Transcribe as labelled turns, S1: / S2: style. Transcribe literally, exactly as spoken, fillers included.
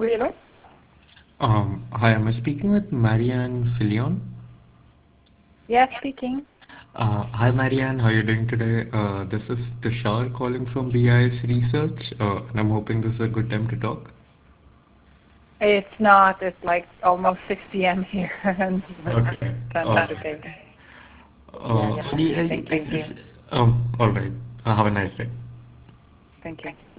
S1: Hello?
S2: Um, hi, am I speaking with Marianne Filion?
S1: Yeah, speaking.
S2: Uh, hi, Marianne, how are you doing today? Uh, this is Tushar calling from B I S Research, uh, and I'm hoping this is a good time to talk.
S1: It's not. It's like almost six p m here, and
S2: Okay.
S1: that's
S2: Uh,
S1: okay. Yeah,
S2: uh,
S1: yeah.
S2: Mari, I,
S1: Thank
S2: I
S1: you.
S2: just, um, all right. Uh, have a nice day.
S1: Thank you.